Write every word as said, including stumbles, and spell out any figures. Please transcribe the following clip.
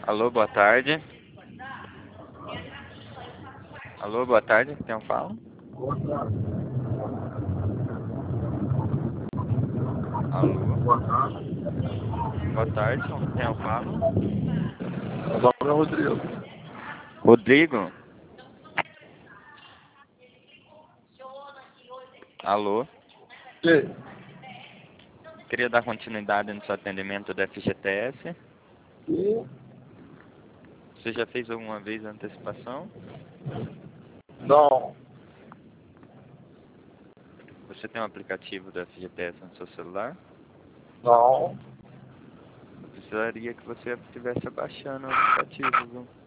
Alô, boa tarde. Alô, boa tarde, quem eu falo? Boa tarde. Alô, Boa tarde. boa tarde, com quem eu falo? Meu nome é Rodrigo. Rodrigo? Alô, E queria dar continuidade no seu atendimento da F G T S. E Você já fez alguma vez a antecipação? não, Você tem um aplicativo da F G T S no seu celular? não. Eu precisaria que você estivesse baixando o aplicativo, viu?